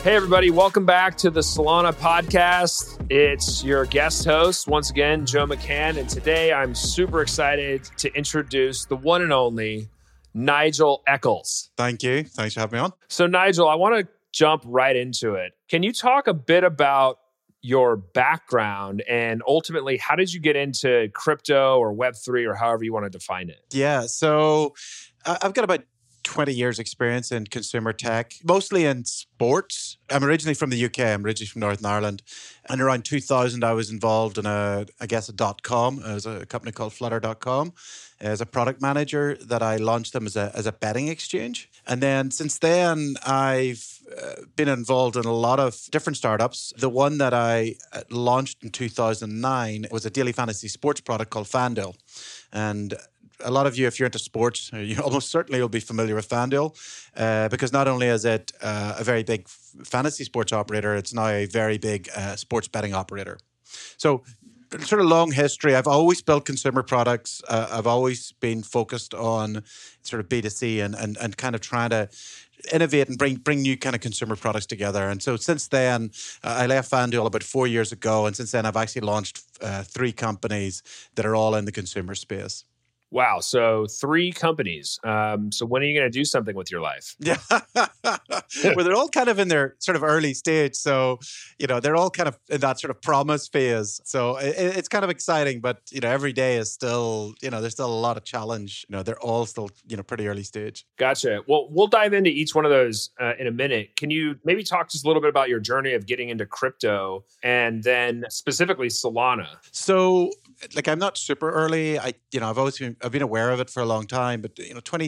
Hey, everybody. Welcome back to the Solana podcast. It's your guest host, once again, Joe McCann. And today I'm super excited to introduce the one and only Nigel Eccles. Thank you. Thanks for having me on. So, Nigel, I want to jump right into it. Can you talk a bit about your background and ultimately how did you get into crypto or Web3 or however you want to define it? Yeah. So I've got about 20 years experience in consumer tech, mostly in sports. I'm originally from the UK. I'm originally from Northern Ireland. And around 2000, I was involved in a .com. It was a company called Flutter.com as a product manager that I launched them as a betting exchange. And then since then, I've been involved in a lot of different startups. The one that I launched in 2009 was a daily fantasy sports product called FanDuel. And a lot of you, if you're into sports, you almost certainly will be familiar with FanDuel because not only is it a very big fantasy sports operator, it's now a very big sports betting operator. So sort of long history. I've always built consumer products. I've always been focused on sort of B2C and kind of trying to innovate and bring new kind of consumer products together. And so since then, I left FanDuel about 4 years ago. And since then, I've actually launched 3 companies that are all in the consumer space. Wow. So 3 companies. So when are you going to do something with your life? Yeah. Well, they're all kind of in their sort of early stage. So, they're all kind of in that sort of promise phase. So it's kind of exciting, but, every day is still, there's still a lot of challenge. They're all still, pretty early stage. Gotcha. Well, we'll dive into each one of those in a minute. Can you maybe talk just a little bit about your journey of getting into crypto and then specifically Solana? So, I'm not super early. I've been aware of it for a long time, but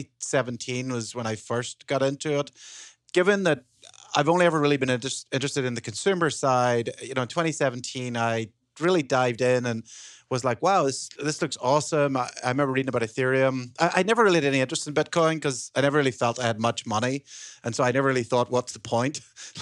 2017 was when I first got into it. Given that I've only ever really been interested in the consumer side, in 2017 I really dived in and was like, wow, this looks awesome. I remember reading about Ethereum. I never really had any interest in Bitcoin because I never really felt I had much money. And so I never really thought, what's the point?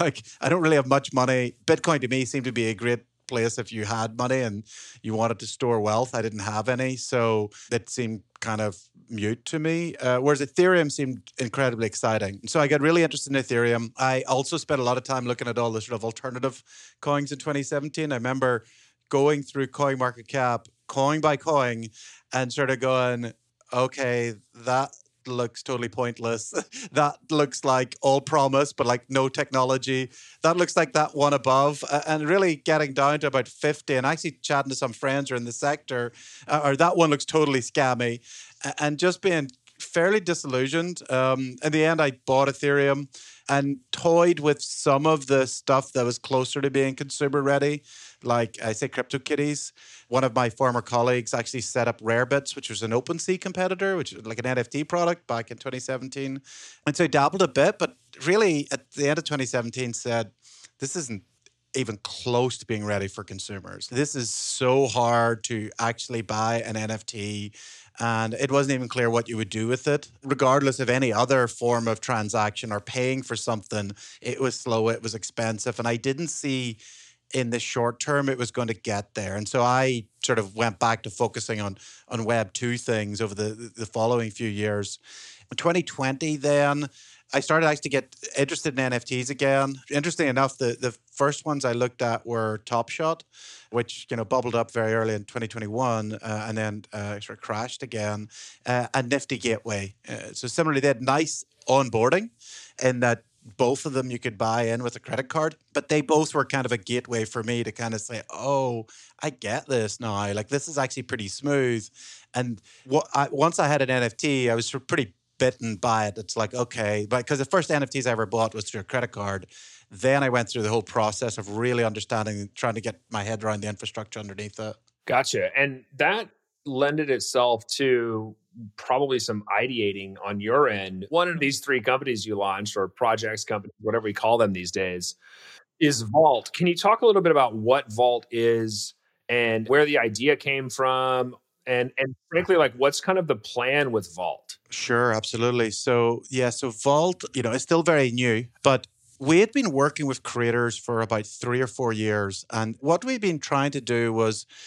I don't really have much money. Bitcoin to me seemed to be a great place if you had money and you wanted to store wealth. I didn't have any, so it seemed kind of mute to me, whereas Ethereum seemed incredibly exciting. So I got really interested in Ethereum. I also spent a lot of time looking at all the sort of alternative coins in 2017. I remember going through CoinMarketCap, coin by coin, and sort of going, okay, that looks totally pointless. That looks like all promise, but like no technology. That looks like that one above. And really getting down to about 50 and actually chatting to some friends who are in the sector, or that one looks totally scammy. And just being fairly disillusioned. In the end, I bought Ethereum and toyed with some of the stuff that was closer to being consumer ready, like I say CryptoKitties. One of my former colleagues actually set up Rarebits, which was an OpenSea competitor, which is like an NFT product back in 2017. And so I dabbled a bit, but really at the end of 2017 said, this isn't even close to being ready for consumers. This is so hard to actually buy an NFT, and it wasn't even clear what you would do with it. Regardless of any other form of transaction or paying for something, it was slow, it was expensive, and I didn't see in the short term it was going to get there. And so I sort of went back to focusing on Web 2 things over the following few years. In 2020 then, I started actually to get interested in NFTs again. Interesting enough, the first ones I looked at were Top Shot, which bubbled up very early in 2021 and then sort of crashed again, and Nifty Gateway. So similarly, they had nice onboarding in that both of them you could buy in with a credit card, but they both were kind of a gateway for me to kind of say, oh, I get this now. Like, this is actually pretty smooth. And once I had an NFT, I was sort of pretty bitten by it. It's like, okay, because the first NFTs I ever bought was through a credit card. Then I went through the whole process of really understanding, trying to get my head around the infrastructure underneath it. Gotcha. And that lended itself to probably some ideating on your end. One of these 3 companies you launched, or projects, companies, whatever we call them these days, is Vault. Can you talk a little bit about what Vault is and where the idea came from? And frankly, like, what's kind of the plan with Vault? Sure, absolutely. So Vault, is still very new, but we had been working with creators for about 3 or 4 years. And what we'd been trying to do was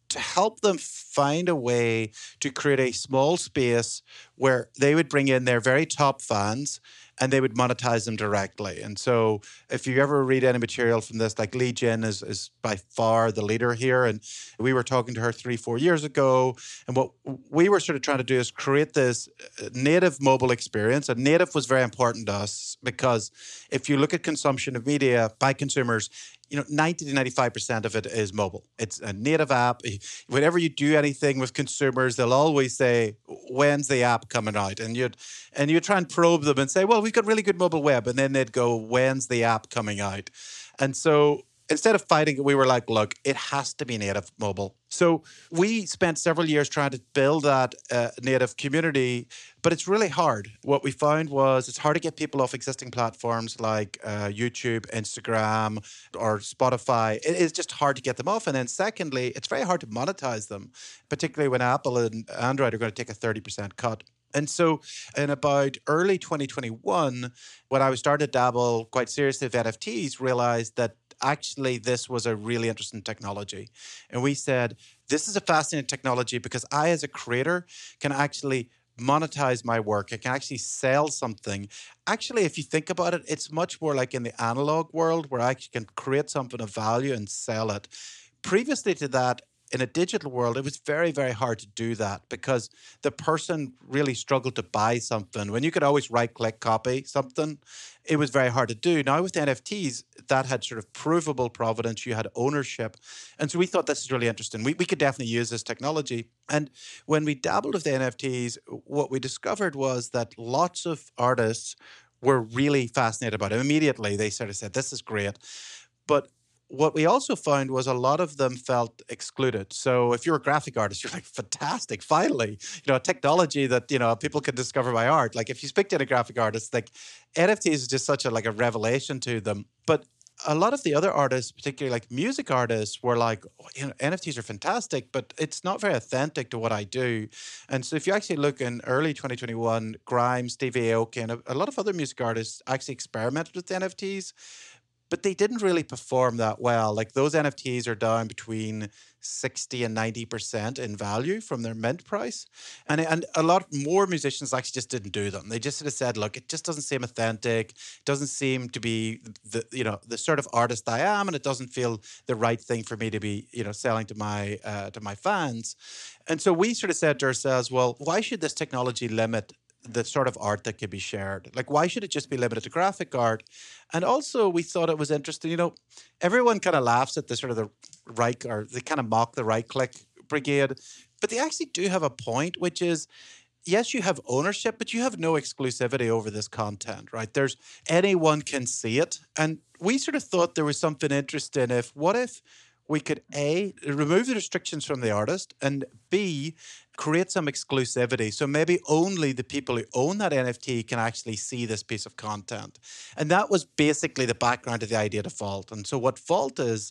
to help them find a way to create a small space where they would bring in their very top fans and they would monetize them directly. And so if you ever read any material from this, like Lee Jin is by far the leader here. And we were talking to her 3-4 years ago. And what we were sort of trying to do is create this native mobile experience. And native was very important to us because if you look at consumption of media by consumers, 90 to 95% of it is mobile. It's a native app. Whenever you do anything with consumers, they'll always say, when's the app coming out? And you'd try and probe them and say, well, we've got really good mobile web. And then they'd go, when's the app coming out? And so instead of fighting it, we were like, look, it has to be native mobile. So we spent several years trying to build that native community, but it's really hard. What we found was it's hard to get people off existing platforms like YouTube, Instagram, or Spotify. It is just hard to get them off. And then secondly, it's very hard to monetize them, particularly when Apple and Android are going to take a 30% cut. And so in about early 2021, when I was starting to dabble quite seriously with NFTs, realized that actually this was a really interesting technology. And we said, this is a fascinating technology because I, as a creator, can actually monetize my work. I can actually sell something. Actually, if you think about it, it's much more like in the analog world where I can create something of value and sell it. Previously to that, in a digital world, it was very, very hard to do that because the person really struggled to buy something. When you could always right-click copy something, it was very hard to do. Now with NFTs, that had sort of provable provenance. You had ownership. And so we thought this is really interesting. We could definitely use this technology. And when we dabbled with the NFTs, what we discovered was that lots of artists were really fascinated about it. Immediately, they sort of said, this is great. But what we also found was a lot of them felt excluded. So if you're a graphic artist, you're like, fantastic, finally, a technology that, people can discover by art. Like if you speak to a graphic artist, like NFTs is just such a revelation to them. But a lot of the other artists, particularly like music artists, were like, NFTs are fantastic, but it's not very authentic to what I do. And so if you actually look in early 2021, Grimes, Stevie Aoki, and a lot of other music artists actually experimented with NFTs. But they didn't really perform that well. Like those NFTs are down between 60 and 90% in value from their mint price. And a lot more musicians actually just didn't do them. They just sort of said, look, it just doesn't seem authentic. It doesn't seem to be the sort of artist I am, and it doesn't feel the right thing for me to be, selling to my fans. And so we sort of said to ourselves, well, why should this technology limit the sort of art that could be shared? Like, why should it just be limited to graphic art? And also, we thought it was interesting. Everyone kind of laughs at the sort of the right, or they kind of mock the right-click brigade, but they actually do have a point, which is, yes, you have ownership, but you have no exclusivity over this content, right? Anyone can see it. And we sort of thought there was something interesting what if we could A, remove the restrictions from the artist, and B, create some exclusivity. So maybe only the people who own that NFT can actually see this piece of content. And that was basically the background of the idea of Vault. And so what Vault is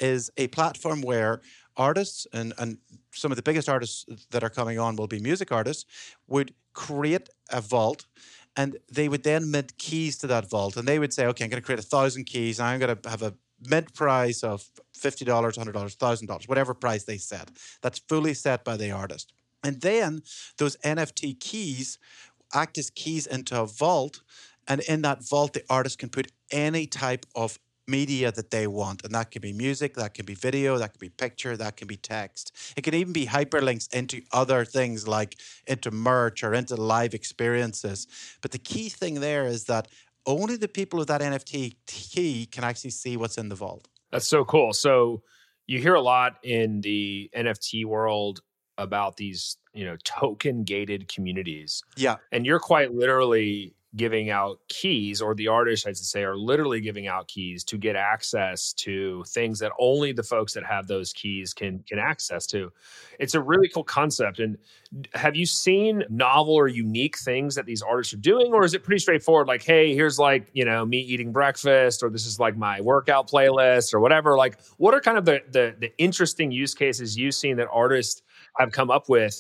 a platform where artists and some of the biggest artists that are coming on will be music artists, would create a vault. And they would then mint keys to that vault. And they would say, okay, I'm going to create 1,000 keys. And I'm going to have a mint price of $50, $100, $1,000, whatever price they set. That's fully set by the artist. And then those NFT keys act as keys into a vault. And in that vault, the artist can put any type of media that they want. And that can be music, that can be video, that can be picture, that can be text. It can even be hyperlinks into other things like into merch or into live experiences. But the key thing there is that only the people with that NFT key can actually see what's in the vault. That's so cool. So you hear a lot in the NFT world about these, token gated communities. Yeah. And you're quite literally giving out keys, or the artists, I should say, are literally giving out keys to get access to things that only the folks that have those keys can access to. It's a really cool concept. And have you seen novel or unique things that these artists are doing? Or is it pretty straightforward? Like, hey, here's me eating breakfast, or this is like my workout playlist or whatever. Like, what are kind of the interesting use cases you've seen that artists have come up with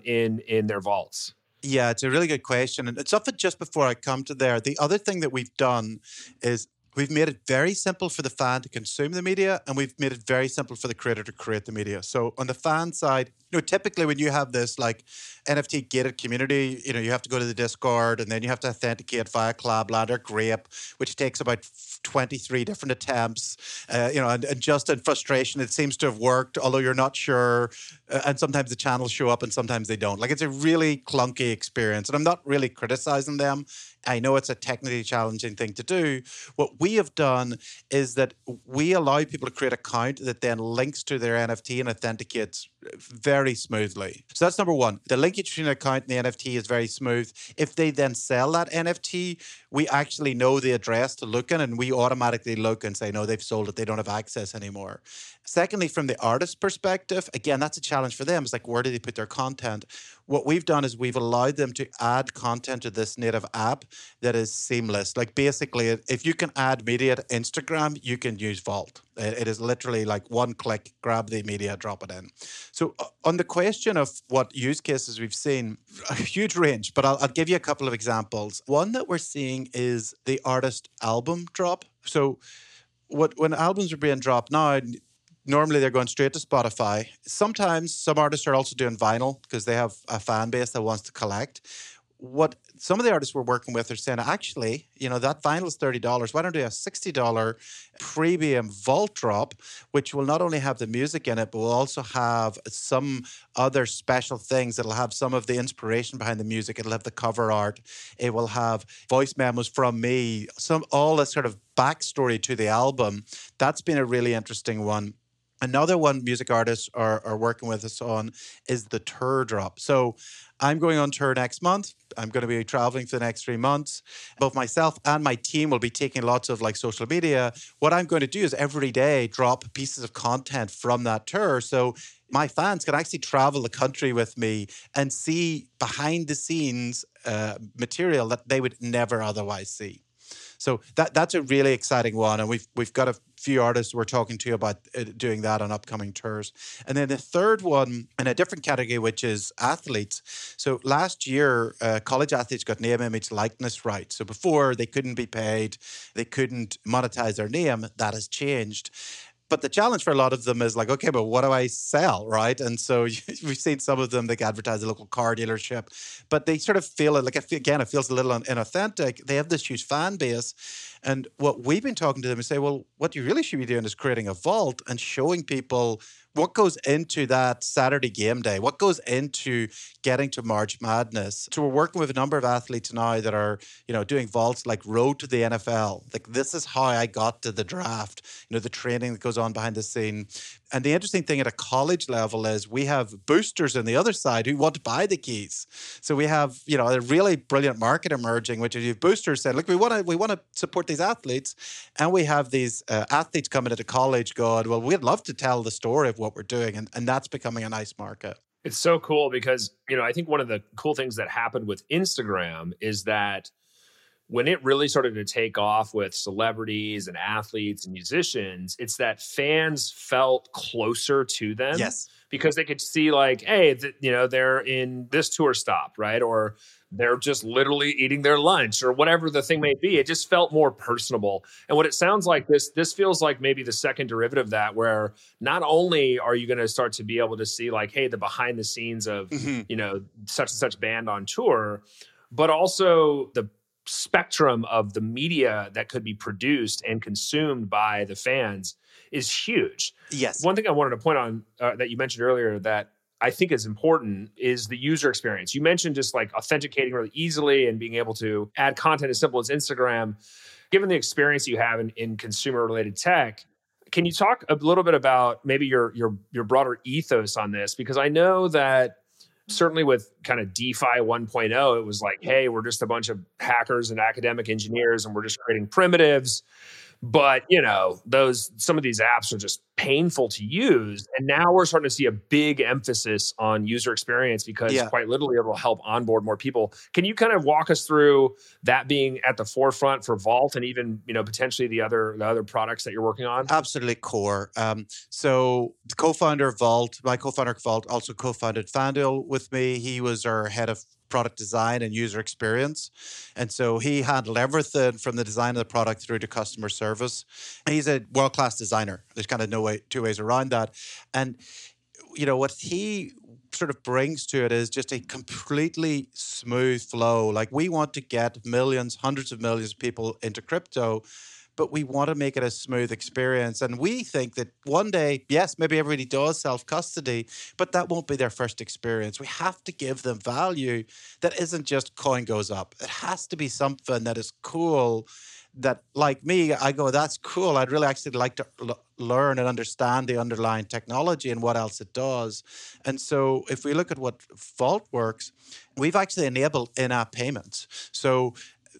in their vaults? Yeah, it's a really good question. And it's something just before I come to there. The other thing that we've done is We've made it very simple for the fan to consume the media, and we've made it very simple for the creator to create the media. So on the fan side, typically when you have this like NFT gated community, you have to go to the Discord and then you have to authenticate via Clubland or Grape, which takes about 23 different attempts. And just in frustration, it seems to have worked, although you're not sure. And sometimes the channels show up and sometimes they don't. Like, it's a really clunky experience. And I'm not really criticizing them. I know it's a technically challenging thing to do. What we have done is that we allow people to create an account that then links to their NFT and authenticates very smoothly. So that's number one. The linkage between an account and the NFT is very smooth. If they then sell that NFT, we actually know the address to look in, and we automatically look and say, no, they've sold it. They don't have access anymore. Secondly, from the artist perspective, again, that's a challenge for them. It's like, where do they put their content? What we've done is we've allowed them to add content to this native app that is seamless. Like, basically, if you can add media to Instagram, you can use Vault. It is literally like one click, grab the media, drop it in. So on the question of what use cases we've seen, a huge range, but I'll give you a couple of examples. One that we're seeing is the artist album drop. So when albums are being dropped now, normally they're going straight to Spotify. Sometimes some artists are also doing vinyl because they have a fan base that wants to collect. What some of the artists we're working with are saying, actually, that vinyl is $30. Why don't we do a $60 premium Vault drop, which will not only have the music in it, but will also have some other special things. It'll have some of the inspiration behind the music. It'll have the cover art. It will have voice memos from me, all this sort of backstory to the album. That's been a really interesting one. Another one music artists are working with us on is the tour drop. So I'm going on tour next month. I'm going to be traveling for the next 3 months. Both myself and my team will be taking lots of social media. What I'm going to do is every day drop pieces of content from that tour. So my fans can actually travel the country with me and see behind the scenes material that they would never otherwise see. So that's a really exciting one. And we've got a few artists we're talking to about doing that on upcoming tours. And then the third one in a different category, which is athletes. So last year, college athletes got name, image, likeness rights. So before, they couldn't be paid. They couldn't monetize their name. That has changed. But the challenge for a lot of them is like, okay, but what do I sell, right? And so we've seen some of them that advertise a local car dealership, but they sort of feel it, again, it feels a little inauthentic. They have this huge fan base. And what we've been talking to them is say, well, what you really should be doing is creating a vault and showing people what goes into that Saturday game day, what goes into getting to March Madness. So we're working with a number of athletes now that are, doing vaults like Road to the NFL. Like, this is how I got to the draft, the training that goes on behind the scene. And the interesting thing at a college level is we have boosters on the other side who want to buy the keys. So we have, a really brilliant market emerging, which is you have boosters saying, look, we want to support these athletes. And we have these athletes coming into college going, well, we'd love to tell the story of what we're doing. And that's becoming a nice market. It's so cool because, I think one of the cool things that happened with Instagram is that when it really started to take off with celebrities and athletes and musicians, it's that fans felt closer to them. Yes. Because they could see like, hey, they're in this tour stop, right? Or they're just literally eating their lunch or whatever the thing may be. It just felt more personable. And what it sounds like, this feels like maybe the second derivative of that, where not only are you going to start to be able to see like, hey, the behind the scenes of, such and such band on tour, but also the spectrum of the media that could be produced and consumed by the fans is huge. Yes. One thing I wanted to point on that you mentioned earlier that I think is important is the user experience. You mentioned just like authenticating really easily and being able to add content as simple as Instagram. Given the experience you have in consumer related tech, can you talk a little bit about maybe your broader ethos on this? Because I know that certainly with kind of DeFi 1.0, it was like, hey, we're just a bunch of hackers and academic engineers and we're just creating primitives. But, some of these apps are just painful to use. And now we're starting to see a big emphasis on user experience because quite literally it will help onboard more people. Can you kind of walk us through that being at the forefront for Vault and even, potentially the other products that you're working on? Absolutely core. So the co-founder of Vault, my co-founder of Vault also co-founded FanDuel with me. He was our head of product design and user experience. And so he handled everything from the design of the product through to customer service. He's a world-class designer. There's kind of two ways around that. And, what he sort of brings to it is just a completely smooth flow. Like, we want to get millions, hundreds of millions of people into crypto, but we want to make it a smooth experience. And we think that one day, yes, maybe everybody does self-custody, but that won't be their first experience. We have to give them value that isn't just coin goes up. It has to be something that is cool, that, like me, I go, that's cool. I'd really actually like to learn and understand the underlying technology and what else it does. And so if we look at what Vault works, we've actually enabled in-app payments. So,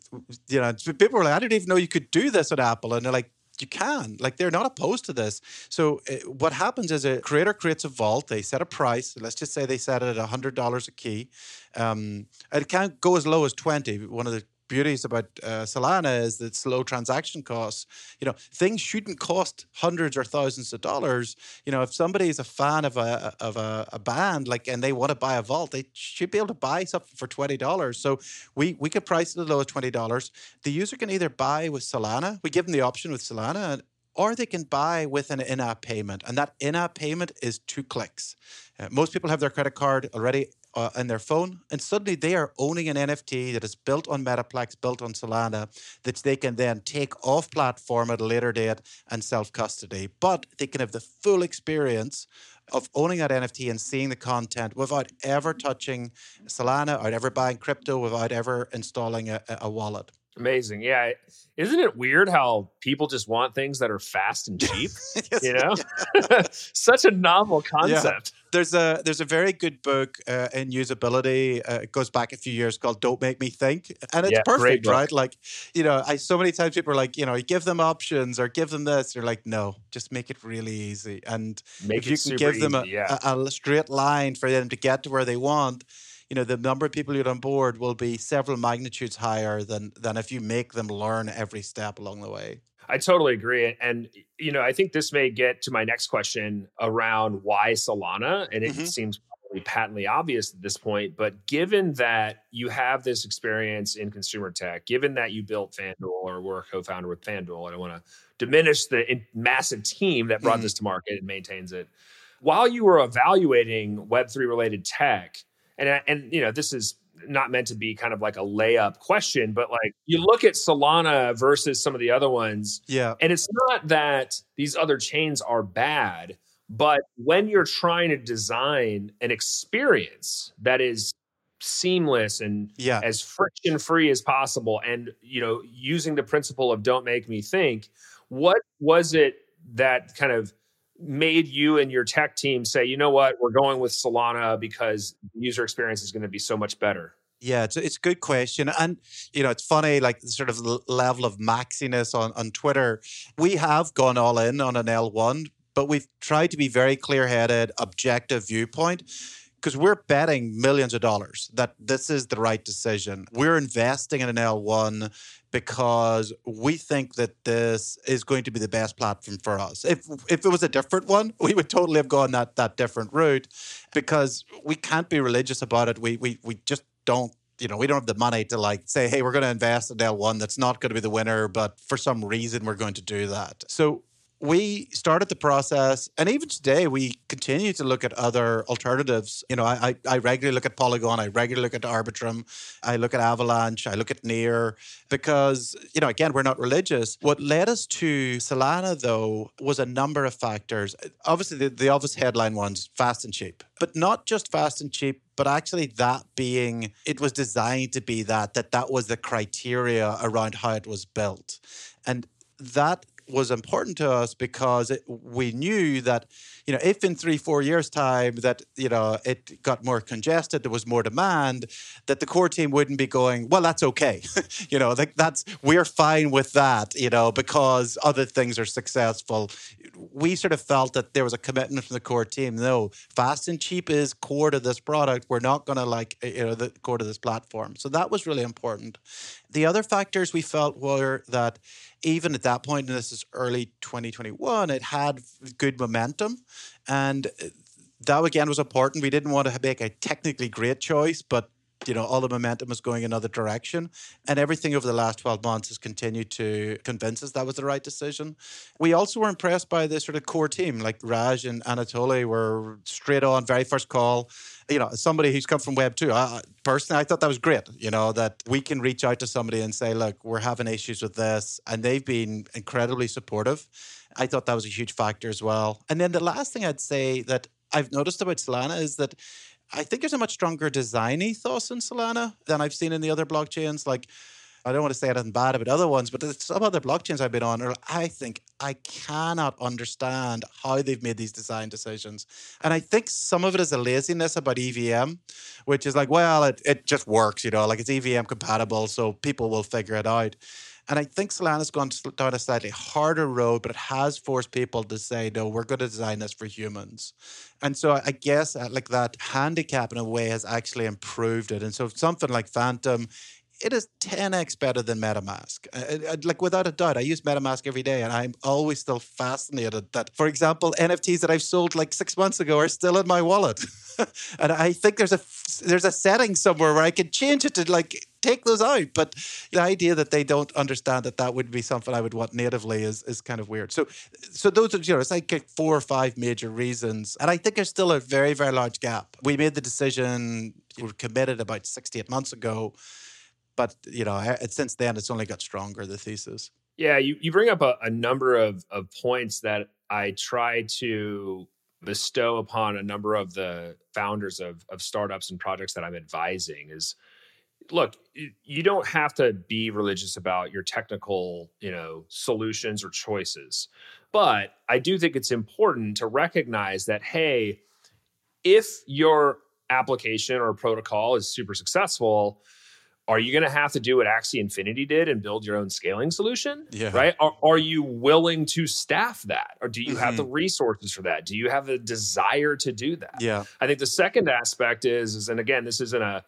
people were like, I didn't even know you could do this at Apple. And they're like, you can. Like, they're not opposed to this. So what happens is a creator creates a vault. They set a price. Let's just say they set it at $100 a key. It can't go as low as 20. One of the beauties about Solana is that low transaction costs. Things shouldn't cost hundreds or thousands of dollars. If somebody is a fan of a band, and they want to buy a vault, they should be able to buy something for $20. So we could price it as low as $20. The user can either buy with Solana. We give them the option with Solana, or they can buy with an in-app payment. And that in-app payment is 2 clicks. Most people have their credit card already in their phone, and suddenly they are owning an NFT that is built on Metaplex, built on Solana, that they can then take off platform at a later date and self-custody. But they can have the full experience of owning that NFT and seeing the content without ever touching Solana, without ever buying crypto, without ever installing a wallet. Amazing. Yeah. Isn't it weird how people just want things that are fast and cheap? Yes. Such a novel concept. Yeah. There's a very good book in usability. It goes back a few years, called Don't Make Me Think. And it's perfect, right? Like, so many times people are like, you give them options or give them this. You're like, no, just make it really easy. And if you can give them a straight line for them to get to where they want, the number of people you get on board will be several magnitudes higher than if you make them learn every step along the way. I totally agree. And, I think this may get to my next question around why Solana. And it seems probably patently obvious at this point. But given that you have this experience in consumer tech, given that you built FanDuel or were a co-founder with FanDuel, I don't want to diminish the massive team that brought this to market and maintains it. While you were evaluating Web3 related tech, and this is not meant to be kind of like a layup question, but like you look at Solana versus some of the other ones. Yeah. And it's not that these other chains are bad, but when you're trying to design an experience that is seamless and as friction free as possible, and using the principle of don't make me think, what was it that kind of made you and your tech team say, you know what, we're going with Solana because the user experience is going to be so much better? Yeah, it's a good question. And, it's funny, like the sort of level of maxiness on Twitter. We have gone all in on an L1, but we've tried to be very clear-headed, objective viewpoint, because we're betting millions of dollars that this is the right decision. We're investing in an L1 because we think that this is going to be the best platform for us. If it was a different one, we would totally have gone that different route, because we can't be religious about it. We just don't. We don't have the money to say, hey, we're going to invest in L1 that's not going to be the winner, but for some reason we're going to do that. So we started the process, and even today we continue to look at other alternatives. I regularly look at Polygon, I regularly look at Arbitrum, I look at Avalanche, I look at Near, because, again, we're not religious. What led us to Solana, though, was a number of factors. Obviously, the obvious headline ones, fast and cheap. But not just fast and cheap, but actually that being, it was designed to be that was the criteria around how it was built. And that was important to us because we knew that, if in 3-4 years' time that, it got more congested, there was more demand, that the core team wouldn't be going, well, that's okay. We're fine with that, because other things are successful. We sort of felt that there was a commitment from the core team. No, fast and cheap is core to this product. We're not going to the core to this platform. So that was really important. The other factors we felt were that even at that point, and this is early 2021, it had good momentum. And that, again, was important. We didn't want to make a technically great choice, but all the momentum was going another direction. And everything over the last 12 months has continued to convince us that was the right decision. We also were impressed by the sort of core team, like Raj and Anatoly were straight on, very first call. As somebody who's come from Web 2, personally, I thought that was great, that we can reach out to somebody and say, look, we're having issues with this. And they've been incredibly supportive. I thought that was a huge factor as well. And then the last thing I'd say that I've noticed about Solana is that I think there's a much stronger design ethos in Solana than I've seen in the other blockchains. Like, I don't want to say anything bad about other ones, but there's some other blockchains I've been on, I think I cannot understand how they've made these design decisions. And I think some of it is a laziness about EVM, which is like, well, it just works, like it's EVM compatible, so people will figure it out. And I think Solana's gone down a slightly harder road, but it has forced people to say, no, we're going to design this for humans. And so I guess like that handicap in a way has actually improved it. And so something like Phantom, it is 10x better than MetaMask. Like without a doubt, I use MetaMask every day and I'm always still fascinated that, for example, NFTs that I've sold like 6 months ago are still in my wallet. And I think there's a setting somewhere where I can change it to like take those out. But the idea that they don't understand that would be something I would want natively is kind of weird. So those are, it's like 4 or 5 major reasons. And I think there's still a very, very large gap. We made the decision, we were committed about 6 to 8 months ago. But, since then, it's only got stronger, the thesis. Yeah, you bring up a number of points that I try to bestow upon a number of the founders of startups and projects that I'm advising is, look, you don't have to be religious about your technical, solutions or choices. But I do think it's important to recognize that, hey, if your application or protocol is super successful, are you going to have to do what Axie Infinity did and build your own scaling solution? Yeah. Right? Are you willing to staff that? Or do you have the resources for that? Do you have the desire to do that? Yeah. I think the second aspect is, and again, this isn't a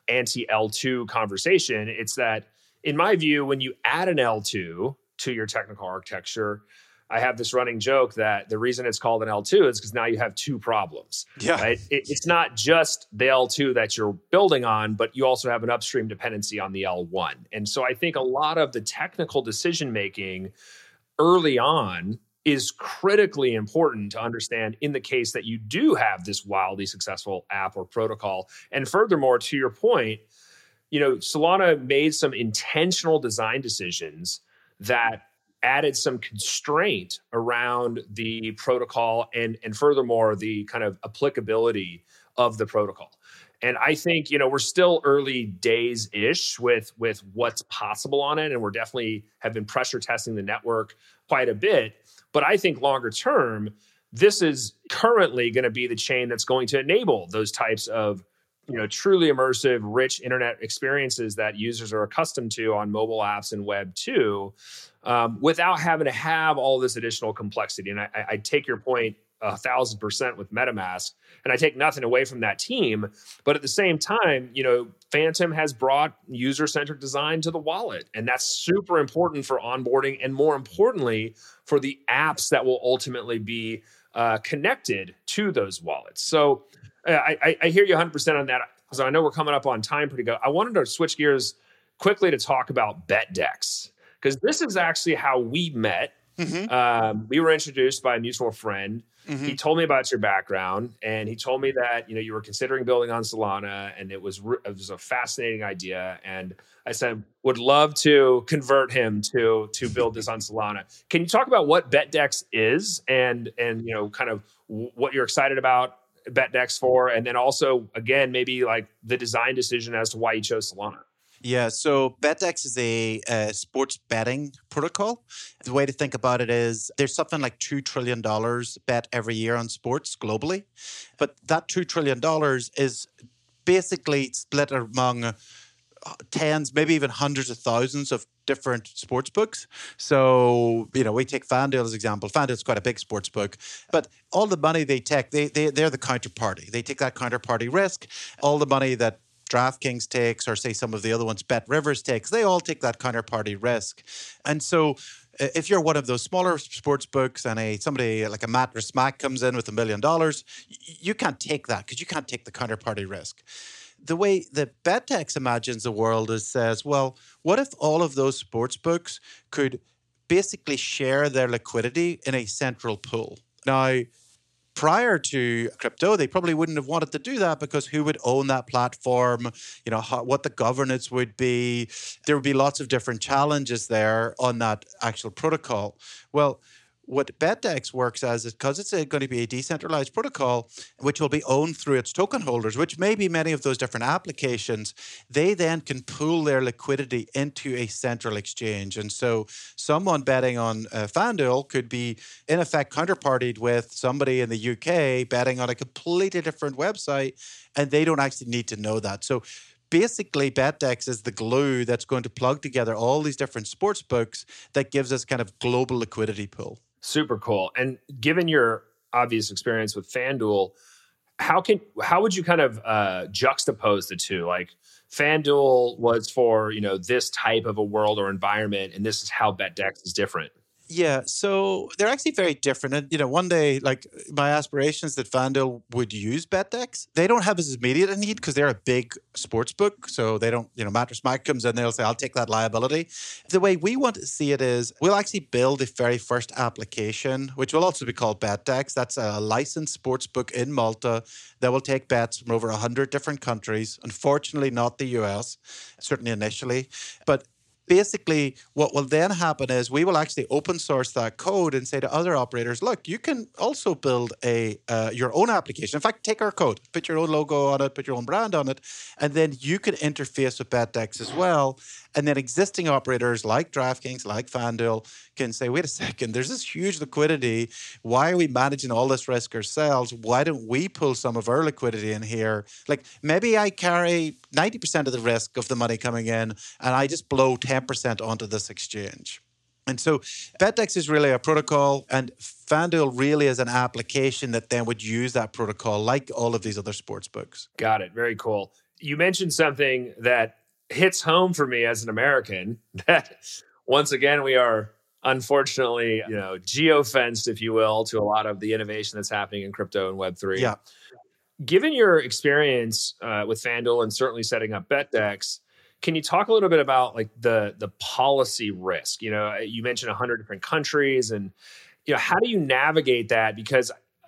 anti-L2 conversation. It's that, in my view, when you add an L2 to your technical architecture, I have this running joke that the reason it's called an L2 is because now you have 2 problems. Yeah. Right? It's not just the L2 that you're building on, but you also have an upstream dependency on the L1. And so I think a lot of the technical decision-making early on is critically important to understand in the case that you do have this wildly successful app or protocol. And furthermore, to your point, Solana made some intentional design decisions that added some constraint around the protocol and furthermore, the kind of applicability of the protocol. And I think, we're still early days-ish with what's possible on it. And we're definitely have been pressure testing the network quite a bit. But I think longer term, this is currently going to be the chain that's going to enable those types of truly immersive, rich internet experiences that users are accustomed to on mobile apps and Web 2 without having to have all this additional complexity. And I take your point 1,000% with MetaMask, and I take nothing away from that team. But at the same time, Phantom has brought user-centric design to the wallet, and that's super important for onboarding and more importantly, for the apps that will ultimately be connected to those wallets. So I hear you 100% on that. So I know we're coming up on time pretty good. I wanted to switch gears quickly to talk about BetDex, because this is actually how we met. Mm-hmm. We were introduced by a mutual friend. Mm-hmm. He told me about your background, and he told me that you were considering building on Solana, and it was a fascinating idea. And I said, would love to convert him to build this on Solana. Can you talk about what BetDex is, and kind of what you're excited about BetDex for, and then also again maybe like the design decision as to why you chose Solana? Yeah, so BetDex is a sports betting protocol. The way to think about it is there's something like $2 trillion bet every year on sports globally. But that $2 trillion is basically split among tens, maybe even hundreds of thousands of different sports books. So, we take FanDuel as an example. FanDuel's quite a big sports book, but all the money they take, they're the counterparty. They take that counterparty risk. All the money that DraftKings takes, or say some of the other ones, BetRivers takes, they all take that counterparty risk. And so if you're one of those smaller sports books and somebody like a Mattress Mac comes in with $1 million, you can't take that because you can't take the counterparty risk. the way that BetX imagines the world is says, well, what if all of those sports books could basically share their liquidity in a central pool? Now, prior to crypto, they probably wouldn't have wanted to do that because who would own that platform? What the governance would be. There would be lots of different challenges there on that actual protocol. Well, what BetDex works as is because it's going to be a decentralized protocol, which will be owned through its token holders, which may be many of those different applications. They then can pool their liquidity into a central exchange. And so someone betting on FanDuel could be, in effect, counterpartied with somebody in the UK betting on a completely different website, and they don't actually need to know that. So basically, BetDex is the glue that's going to plug together all these different sports books that gives us kind of global liquidity pool. Super cool. And given your obvious experience with FanDuel, how would you kind of juxtapose the two? Like FanDuel was for, this type of a world or environment, and this is how BetDex is different. Yeah, so they're actually very different. And, one day, like my aspirations that FanDuel would use BetDex, they don't have as immediate a need because they're a big sports book. So they don't, Mattress Mac comes in, they'll say, I'll take that liability. The way we want to see it is we'll actually build the very first application, which will also be called BetDex. That's a licensed sports book in Malta that will take bets from over 100 different countries. Unfortunately, not the US, certainly initially. But basically, what will then happen is we will actually open source that code and say to other operators, look, you can also build your own application. In fact, take our code, put your own logo on it, put your own brand on it, and then you can interface with BetDex as well. And then existing operators like DraftKings, like FanDuel, can say, wait a second, there's this huge liquidity. Why are we managing all this risk ourselves? Why don't we pull some of our liquidity in here? Like maybe I carry 90% of the risk of the money coming in and I just blow 10% onto this exchange. And so BetDex is really a protocol, and FanDuel really is an application that then would use that protocol like all of these other sports books. Got it. Very cool. You mentioned something that hits home for me as an American, that once again, we are unfortunately, geo-fenced, if you will, to a lot of the innovation that's happening in crypto and Web3. Yeah. Given your experience with FanDuel and certainly setting up BetDex, can you talk a little bit about like the policy risk? You mentioned 100 different countries, and how do you navigate that? Because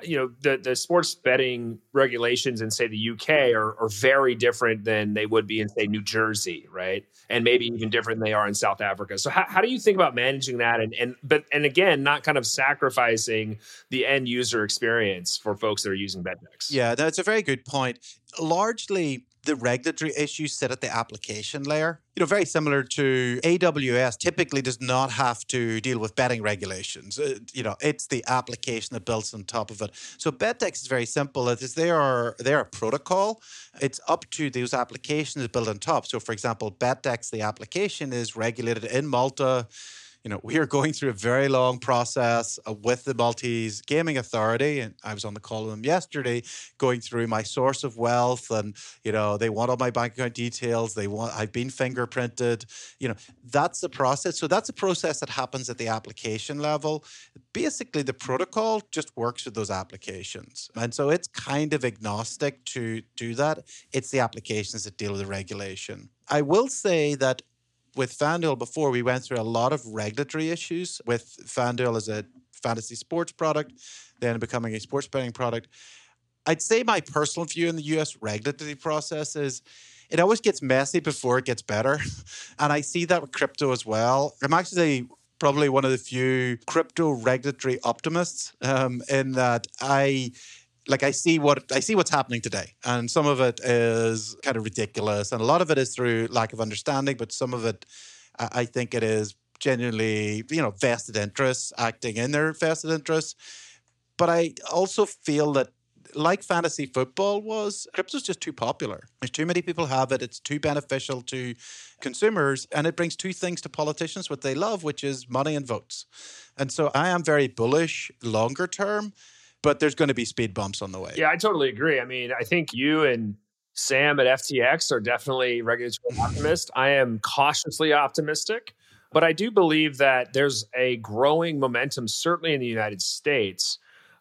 the sports betting regulations in, say, the UK are very different than they would be in, say, New Jersey, right? And maybe even different than they are in South Africa. So how do you think about managing that? And again, not kind of sacrificing the end user experience for folks that are using BetDex? Yeah, that's a very good point. Largely, the regulatory issues sit at the application layer. Very similar to AWS typically does not have to deal with betting regulations. It's the application that builds on top of it. So BetDex is very simple. They're a protocol. It's up to those applications to build on top. So for example, BetDex, the application, is regulated in Malta. We are going through a very long process with the Maltese Gaming Authority, and I was on the call with them yesterday, going through my source of wealth, and they want all my bank account details. I've been fingerprinted. That's the process. So that's a process that happens at the application level. Basically, the protocol just works with those applications, and so it's kind of agnostic to do that. It's the applications that deal with the regulation. I will say that with FanDuel before, we went through a lot of regulatory issues with FanDuel as a fantasy sports product, then becoming a sports betting product. I'd say my personal view in the US regulatory process is it always gets messy before it gets better. And I see that with crypto as well. I'm actually probably one of the few crypto regulatory optimists in that I see what's happening today, and some of it is kind of ridiculous, and a lot of it is through lack of understanding, but some of it, I think it is genuinely, vested interests acting in their vested interests. But I also feel that, like fantasy football was, crypto's just too popular. There's too many people have it. It's too beneficial to consumers, and it brings two things to politicians, what they love, which is money and votes. And so I am very bullish longer term, but there's going to be speed bumps on the way. Yeah, I totally agree. I mean, I think you and Sam at FTX are definitely regulatory optimists. I am cautiously optimistic, but I do believe that there's a growing momentum, certainly in the United States,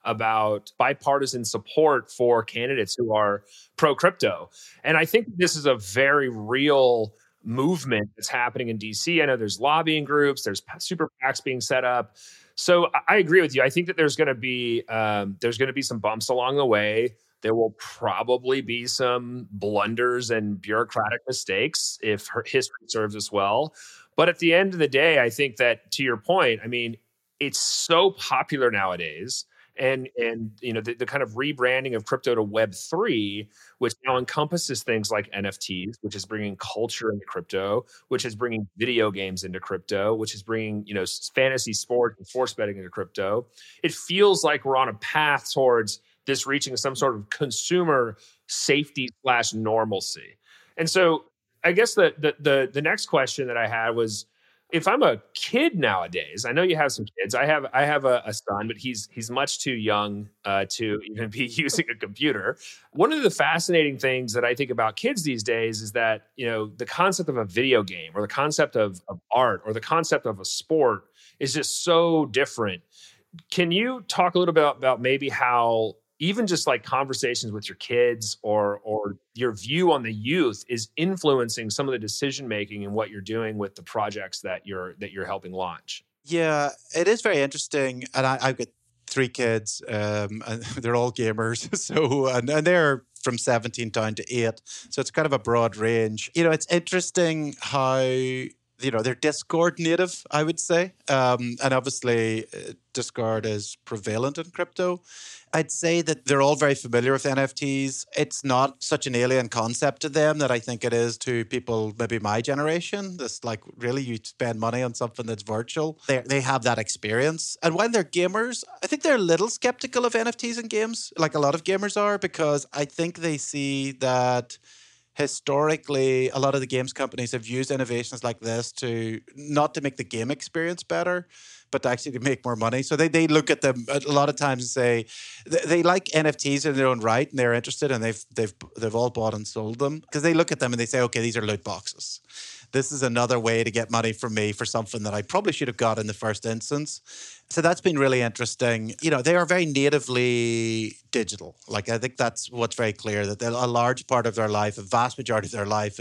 about bipartisan support for candidates who are pro crypto. And I think this is a very real movement that's happening in DC. I know there's lobbying groups, there's super PACs being set up. So I agree with you. I think that there's going to be some bumps along the way. There will probably be some blunders and bureaucratic mistakes if history serves us well. But at the end of the day, I think that, to your point, I mean, it's so popular nowadays. And the kind of rebranding of crypto to Web3, which now encompasses things like NFTs, which is bringing culture into crypto, which is bringing video games into crypto, which is bringing fantasy sports and sports betting into crypto. It feels like we're on a path towards this reaching some sort of consumer safety / normalcy. And so I guess the next question that I had was, if I'm a kid nowadays, I know you have some kids. I have a son, but he's much too young to even be using a computer. One of the fascinating things that I think about kids these days is that, the concept of a video game or the concept of art or the concept of a sport is just so different. Can you talk a little bit about maybe how even just like conversations with your kids or your view on the youth is influencing some of the decision making and what you're doing with the projects that you're helping launch? Yeah, it is very interesting. And I've got 3 kids, and they're all gamers. So, and they're from 17 down to 8. So it's kind of a broad range. It's interesting how, they're Discord native, I would say. And obviously, Discord is prevalent in crypto. I'd say that they're all very familiar with NFTs. It's not such an alien concept to them that I think it is to people maybe my generation. This, like, really, you spend money on something that's virtual. They have that experience. And while they're gamers, I think they're a little skeptical of NFTs in games, like a lot of gamers are, because I think they see that historically, a lot of the games companies have used innovations like this to not to make the game experience better, but actually to make more money. So they look at them a lot of times and say they like NFTs in their own right, and they're interested, and they've all bought and sold them because they look at them and they say, okay, these are loot boxes. This is another way to get money from me for something that I probably should have got in the first instance. So that's been really interesting. They are very natively digital. Like, I think that's what's very clear, that a large part of their life, a vast majority of their life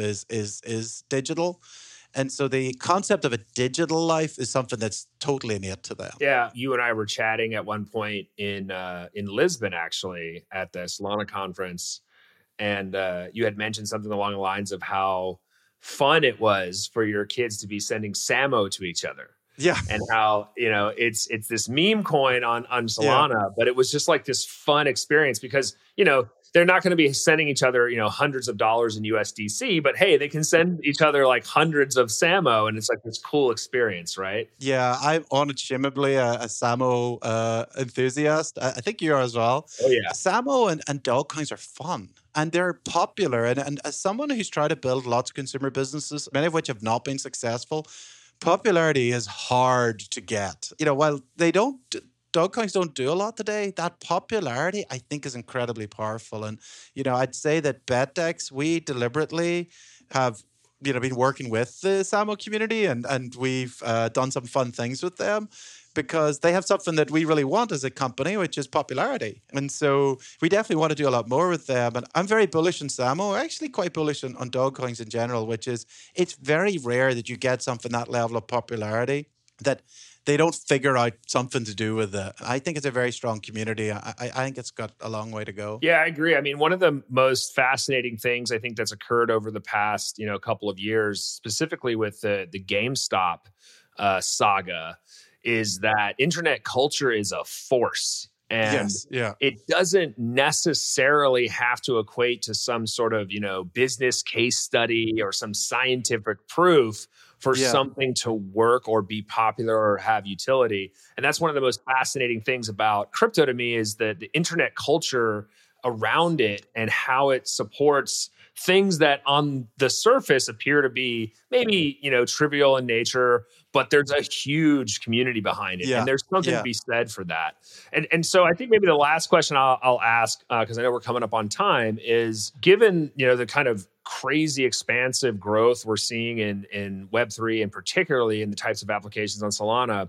is digital. And so the concept of a digital life is something that's totally innate to them. Yeah, you and I were chatting at one point in Lisbon, actually, at the Solana conference. And you had mentioned something along the lines of how fun it was for your kids to be sending Samo to each other. Yeah. And how, it's this meme coin on Solana, but it was just like this fun experience because, they're not going to be sending each other, hundreds of dollars in USDC, but hey, they can send each other like hundreds of Samo, and it's like this cool experience, right? Yeah, I'm unashamedly a Samo enthusiast. I think you are as well. Oh, yeah. Samo and dog coins are fun. And they're popular. And as someone who's tried to build lots of consumer businesses, many of which have not been successful, popularity is hard to get. While dog coins don't do a lot today, that popularity, I think, is incredibly powerful. And, I'd say that BetDex, we deliberately have, been working with the Samo community and we've done some fun things with them because they have something that we really want as a company, which is popularity. And so we definitely want to do a lot more with them. And I'm very bullish on Samo, actually quite bullish on dog coins in general, which is it's very rare that you get something that level of popularity that they don't figure out something to do with it. I think it's a very strong community. I think it's got a long way to go. Yeah, I agree. I mean, one of the most fascinating things I think that's occurred over the past, couple of years, specifically with the GameStop saga, is that internet culture is a force. And it doesn't necessarily have to equate to some sort of, business case study or some scientific proof for something to work or be popular or have utility. And that's one of the most fascinating things about crypto to me is that the internet culture around it and how it supports things that on the surface appear to be maybe, trivial in nature, but there's a huge community behind it. And there's something to be said for that. And so I think maybe the last question I'll ask, because I know we're coming up on time, is given, the kind of crazy expansive growth we're seeing in Web3 and particularly in the types of applications on Solana,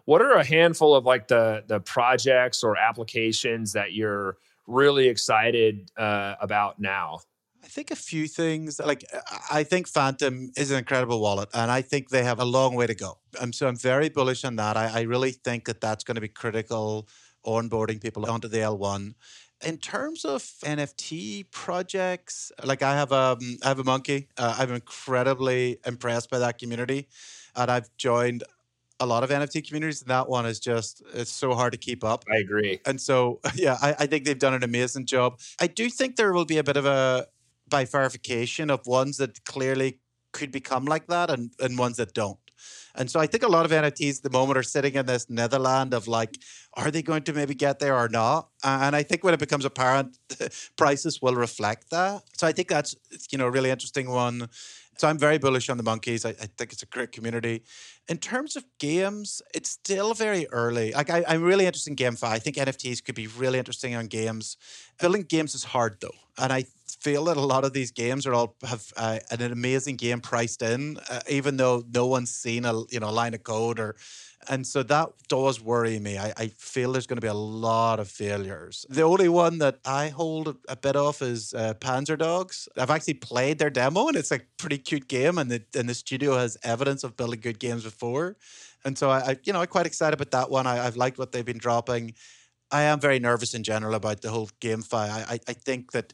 What are a handful of like the projects or applications that you're really excited about now? I think a few things. Like I think Phantom is an incredible wallet, and I think they have a long way to go. So I'm very bullish on that. I really think that that's going to be critical onboarding people onto the L1. In terms of NFT projects, like I have a monkey. I'm incredibly impressed by that community, and I've joined a lot of NFT communities. And that one is just it's so hard to keep up. I agree. And so yeah, I think they've done an amazing job. I do think there will be a bit of a bifurcation of ones that clearly could become like that and ones that don't. And so I think a lot of NFTs at the moment are sitting in this netherland of like, are they going to maybe get there or not? And I think when it becomes apparent, prices will reflect that. So I think that's, a really interesting one. So I'm very bullish on the monkeys. I think it's a great community. In terms of games, it's still very early. Like I'm really interested in GameFi. I think NFTs could be really interesting on games. Building games is hard though. And I feel that a lot of these games have an amazing game priced in, even though no one's seen a line of code and so that does worry me. I feel there's going to be a lot of failures. The only one that I hold a bit of is Panzer Dogs. I've actually played their demo, and it's a pretty cute game, and the studio has evidence of building good games before. And so I'm quite excited about that one. I've liked what they've been dropping. I am very nervous in general about the whole GameFi. I think that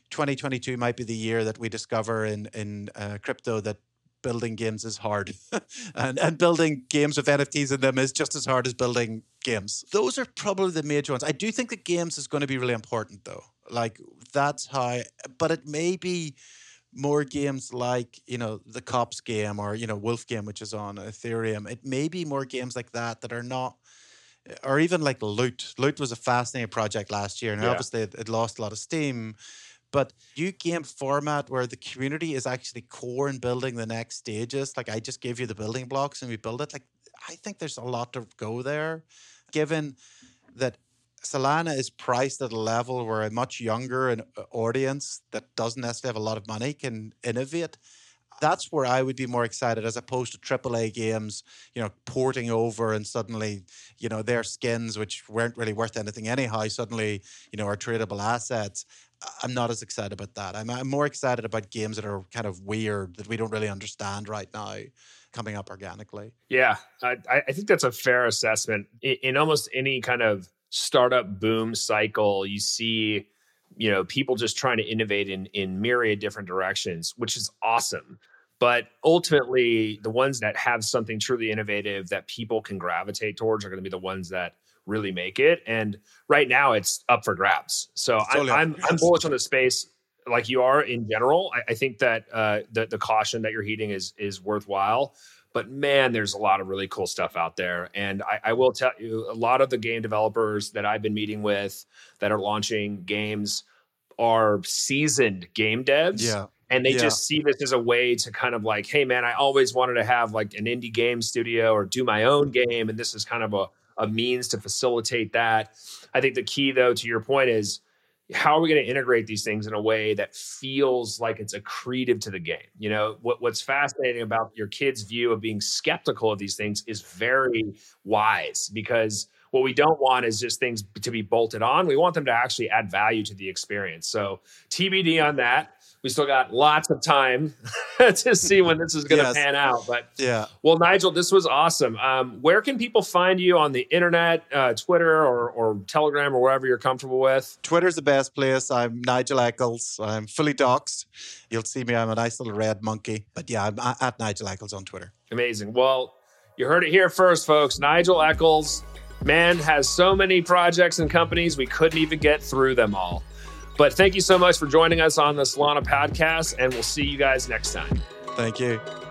2022 might be the year that we discover in crypto that building games is hard and building games with NFTs in them is just as hard as building games. Those are probably the major ones. I do think that games is going to be really important though. Like that's but it may be more games like, the Cops game or, Wolf game, which is on Ethereum. It may be more games like that are not, or even like Loot. Loot was a fascinating project last year and obviously it lost a lot of steam. But new game format where the community is actually core in building the next stages. Like I just gave you the building blocks and we build it. Like I think there's a lot to go there, given that Solana is priced at a level where a much younger audience that doesn't necessarily have a lot of money can innovate. That's where I would be more excited as opposed to AAA games, porting over and suddenly, their skins, which weren't really worth anything anyhow, suddenly, are tradable assets. I'm not as excited about that. I'm more excited about games that are kind of weird, that we don't really understand right now, coming up organically. Yeah, I think that's a fair assessment. In almost any kind of startup boom cycle, you see, people just trying to innovate in myriad different directions, which is awesome. But ultimately, the ones that have something truly innovative that people can gravitate towards are going to be the ones that really make it. And right now it's up for grabs. So I'm bullish on the space like you are in general. I think that the caution that you're heeding is worthwhile. But man, there's a lot of really cool stuff out there. And I will tell you, a lot of the game developers that I've been meeting with that are launching games are seasoned game devs. Yeah. And they just see this as a way to kind of like, hey man, I always wanted to have like an indie game studio or do my own game. And this is kind of a means to facilitate that. I think the key though, to your point is, how are we going to integrate these things in a way that feels like it's accretive to the game? What's fascinating about your kids' view of being skeptical of these things is very wise, because what we don't want is just things to be bolted on. We want them to actually add value to the experience. So TBD on that. We still got lots of time to see when this is going to pan out. But well, Nigel, this was awesome. Where can people find you on the internet, Twitter or Telegram or wherever you're comfortable with? Twitter's the best place. I'm Nigel Eccles. I'm fully doxed. You'll see me. I'm a nice little red monkey. But yeah, I'm at Nigel Eccles on Twitter. Amazing. Well, you heard it here first, folks. Nigel Eccles, man, has so many projects and companies, we couldn't even get through them all. But thank you so much for joining us on the Solana podcast, and we'll see you guys next time. Thank you.